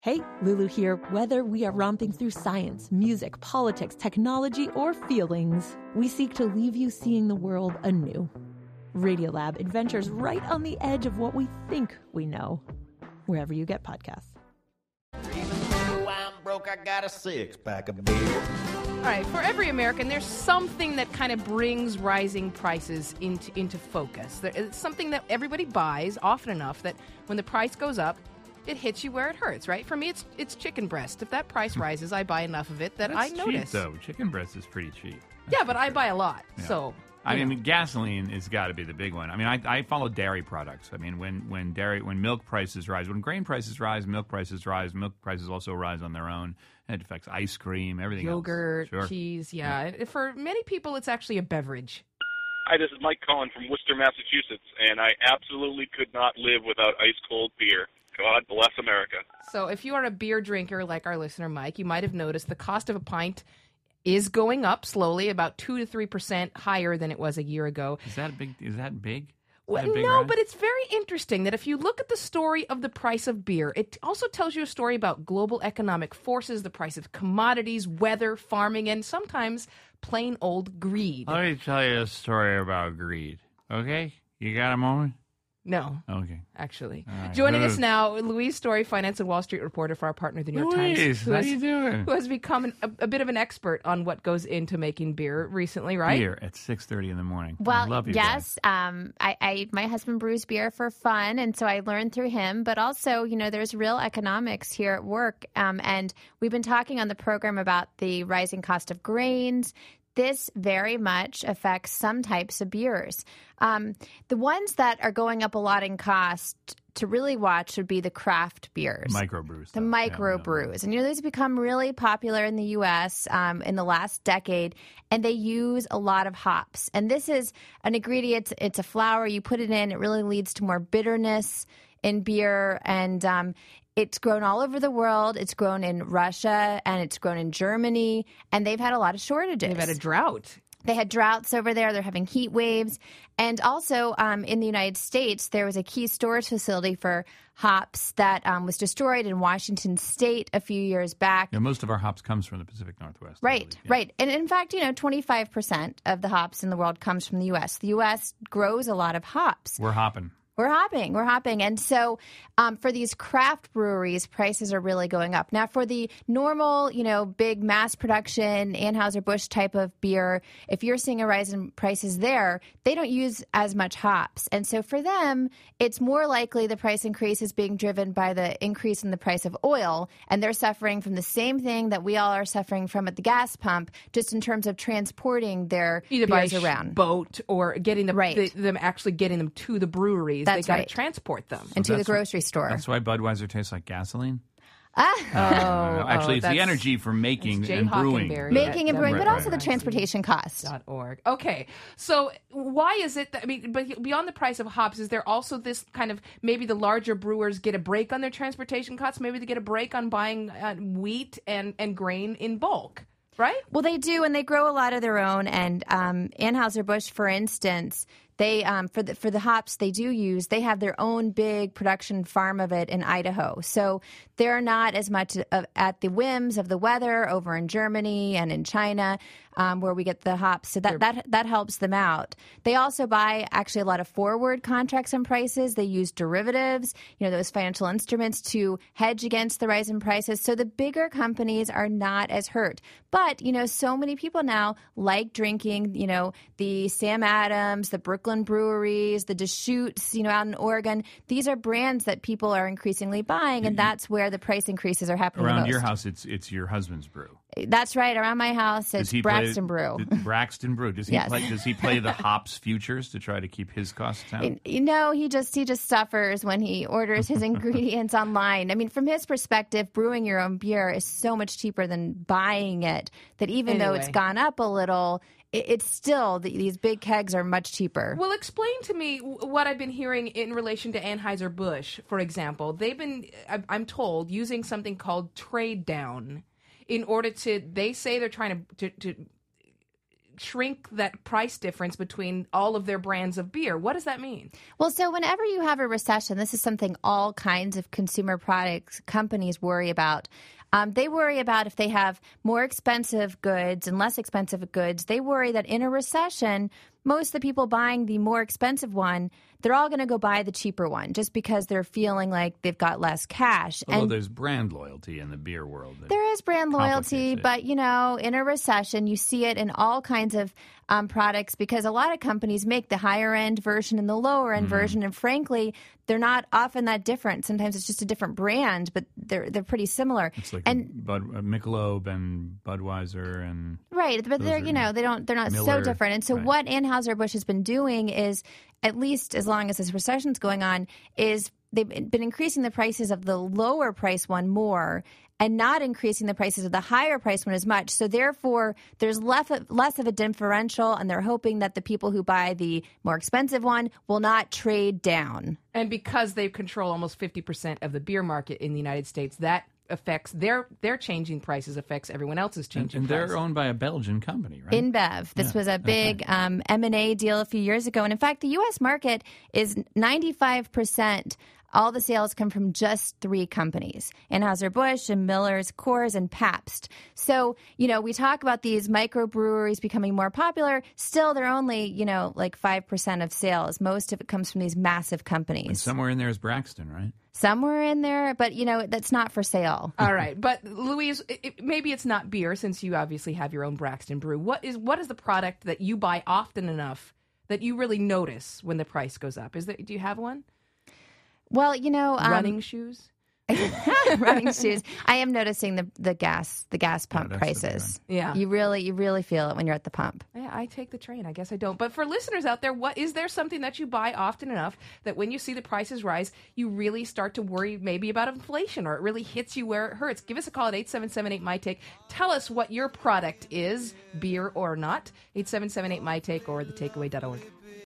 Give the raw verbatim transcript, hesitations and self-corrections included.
Hey, Lulu here. Whether we are romping through science, music, politics, technology, or feelings, we seek to leave you seeing the world anew. Radiolab adventures right on the edge of what we think we know, wherever you get podcasts. Even though I'm broke, I got a six-pack of beer. All right, for every American, there's something that kind of brings rising prices into, into focus. There, it's something that everybody buys often enough that when the price goes up, it hits you where it hurts, right? For me, it's it's chicken breast. If that price rises, I buy enough of it that That's I notice. cheap, though. Chicken breast is pretty cheap. That's yeah, but I buy a lot, yeah. so... I you mean, know. gasoline has got to be the big one. I mean, I, I follow dairy products. I mean, when, when dairy, when milk prices rise, when grain prices rise, milk prices rise. Milk prices also rise on their own, and it affects ice cream, everything Yogurt, else. Sure. cheese, yeah. yeah. For many people, it's actually a beverage. Hi, this is Mike Cullen from Worcester, Massachusetts, and I absolutely could not live without ice-cold beer. God bless America. So if you are a beer drinker like our listener, Mike, you might have noticed the cost of a pint is going up slowly, about two to three percent higher than it was a year ago. Is that big? Is that big? Is Well, that a big no, rise? but it's very interesting that if you look at the story of the price of beer, it also tells you a story about global economic forces, the price of commodities, weather, farming, and sometimes plain old greed. Let me tell you a story about greed. Okay, you got a moment? No. Okay. Actually. Right. Joining us Ugh. now, Louise Story, finance and Wall Street reporter for our partner, The New York Times. Louise, who how has- you doing? Who has become an, a, a bit of an expert on what goes into making beer recently, right? Beer at six thirty in the morning. I Well, love you yes. guys. Um, I, I, my husband brews beer for fun, and so I learned through him. But also, you know, there's real economics here at work, um, and we've been talking on the program about the rising cost of grains. This very much affects some types of beers. Um, the ones that are going up a lot in cost to really watch would be the craft beers. Microbrews. The stuff. micro Yeah, yeah. brews. And, you know, these have become really popular in the U S um, in the last decade, and they use a lot of hops. And this is an ingredient, it's a flour, you put it in, it really leads to more bitterness in beer, and um, it's grown all over the world. It's grown in Russia, and it's grown in Germany, and they've had a lot of shortages. They've had a drought. They had droughts over there. They're having heat waves. And also um, in the United States, there was a key storage facility for hops that um, was destroyed in Washington State a few years back. Yeah, most of our hops comes from the Pacific Northwest. I Right, believe. Yeah. right. And in fact, you know, twenty-five percent of the hops in the world comes from the U S. The U S grows a lot of hops. We're hopping. We're hopping. We're hopping. And so um, for these craft breweries, prices are really going up. Now, for the normal, you know, big mass production, Anheuser-Busch type of beer, if you're seeing a rise in prices there, they don't use as much hops. And so for them, it's more likely the price increase is being driven by the increase in the price of oil. And they're suffering from the same thing that we all are suffering from at the gas pump, just in terms of transporting their Either by beers sh- around. boat or getting them, Right. the, them actually getting them to the breweries. That's they got to right. transport them. And to the that's what- grocery store. That's why Budweiser tastes like gasoline. Ah. Uh, actually, oh, it's the that's- energy for making that's Jay and brewing. Hockenberry. Making and brewing, Right, but also right, the right. transportation cost. Dot org. Okay, so why is it that, I mean, but beyond the price of hops, is there also this kind of, maybe the larger brewers get a break on their transportation costs? Maybe they get a break on buying uh, wheat and, and grain in bulk, right? Well, they do, and they grow a lot of their own. And um, Anheuser-Busch, for instance, they um, for the for the hops they do use, they have their own big production farm of it in Idaho. So they're not as much of, at the whims of the weather over in Germany and in China, um, where we get the hops. So that, that that helps them out. They also buy actually a lot of forward contracts on prices. They use derivatives, you know, those financial instruments to hedge against the rise in prices. So the bigger companies are not as hurt. But, you know, so many people now like drinking, you know, the Sam Adams, the Brooklyn breweries, the Deschutes, you know, out in Oregon. These are brands that people are increasingly buying, and that's where the price increases are happening the Around most. your house, it's it's your husband's brew. That's right. Around my house, Does it's he Braxton play, Brew. d- Braxton Brew. Does he Yes. play? Does he play the hops futures to try to keep his costs down? You know, he just he just suffers when he orders his ingredients online. I mean, from his perspective, brewing your own beer is so much cheaper than buying it. That even though it's Anyway. gone up a little, it, it's still the, these big kegs are much cheaper. Well, explain to me w- what I've been hearing in relation to Anheuser-Busch, for example. They've been, I- I'm told, using something called trade down in order to, they say they're trying to, to, to shrink that price difference between all of their brands of beer. What does that mean? Well, so whenever you have a recession, this is something all kinds of consumer products companies worry about. Um, they worry about if they have more expensive goods and less expensive goods. They worry that in a recession, most of the people buying the more expensive one, they're all going to go buy the cheaper one just because they're feeling like they've got less cash. Although and there's brand loyalty in the beer world. that there is brand loyalty, complicates it. but, you know, in a recession, you see it in all kinds of um, products because a lot of companies make the higher-end version and the lower-end Mm-hmm. version, and frankly, they're not often that different. Sometimes it's just a different brand, but they're they're pretty similar. It's like and Bud, uh, Michelob and Budweiser and Right, but Those they're are, you know they don't they're not so Miller, different. And so right. what Anheuser-Busch has been doing is, at least as long as this recession's going on, is they've been increasing the prices of the lower price one more and not increasing the prices of the higher price one as much. So therefore, there's less of, less of a differential, and they're hoping that the people who buy the more expensive one will not trade down. And because they control almost fifty percent of the beer market in the United States, that affects their their changing prices affects everyone else's and, changing and they're price. owned by a Belgian company, right? InBev. This Yeah, was a big um, M and A deal a few years ago. And in fact, the U S market is ninety-five percent. All the sales come from just three companies, Anheuser-Busch and Miller's, Coors, and Pabst. So, you know, we talk about these microbreweries becoming more popular. Still, they're only, you know, like five percent of sales. Most of it comes from these massive companies. And somewhere in there is Braxton, right? Somewhere in there, but, you know, that's not for sale. All right, but Louise, it, it, maybe it's not beer since you obviously have your own Braxton brew. What is what is the product that you buy often enough that you really notice when the price goes up? Is there? Do you have one? Well, you know, um, Running shoes. running shoes. I am noticing the the gas the gas pump that's the big prices. one. Yeah. you really you really feel it when you're at the pump. Yeah, I take the train. I guess I don't. But for listeners out there, what is there something that you buy often enough that when you see the prices rise, you really start to worry maybe about inflation, or it really hits you where it hurts? Give us a call at eight seven seven eight M Y Take. Tell us what your product is, beer or not. eight seven seven eight M Y Take or the takeaway dot org.